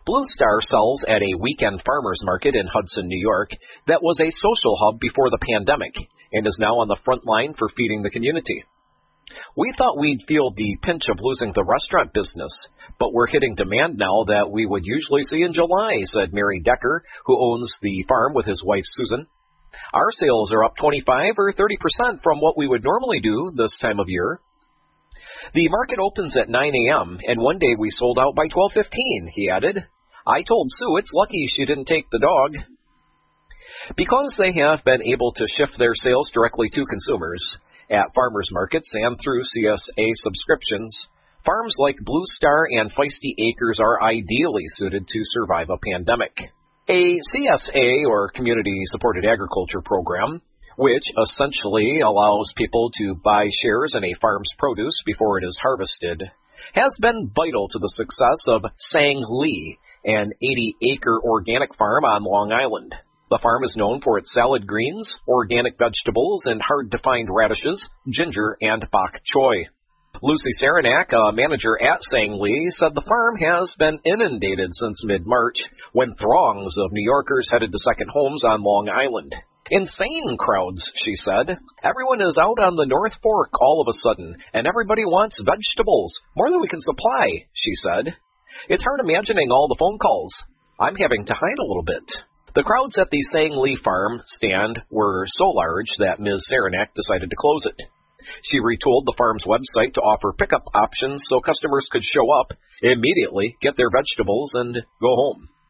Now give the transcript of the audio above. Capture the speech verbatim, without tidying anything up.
Blue Star sells at a weekend farmers market in Hudson, New York that was a social hub before the pandemic and is now on the front line for feeding the community. We thought we'd feel the pinch of losing the restaurant business, but we're hitting demand now that we would usually see in July, said Mary Decker, who owns the farm with his wife Susan. Our sales are up twenty-five or thirty percent from what we would normally do this time of year. The market opens at nine a.m., and one day we sold out by twelve fifteen, he added. I told Sue it's lucky she didn't take the dog. Because they have been able to shift their sales directly to consumers at farmers markets and through C S A subscriptions, farms like Blue Star and Feisty Acres are ideally suited to survive a pandemic. A C S A, or Community-Supported Agriculture Program, which essentially allows people to buy shares in a farm's produce before it is harvested, has been vital to the success of Sang Lee, an eighty-acre organic farm on Long Island. The farm is known for its salad greens, organic vegetables, and hard-to-find radishes, ginger, and bok choy. Lucy Saranac, a manager at Sang Lee, said the farm has been inundated since mid-March, when throngs of New Yorkers headed to second homes on Long Island. Insane crowds, she said. Everyone is out on the North Fork all of a sudden, and everybody wants vegetables, more than we can supply, she said. It's hard imagining all the phone calls. I'm having to hide a little bit. The crowds at the Sang Lee farm stand were so large that Miz Saranac decided to close it. She retooled the farm's website to offer pickup options so customers could show up, immediately get their vegetables, and go home.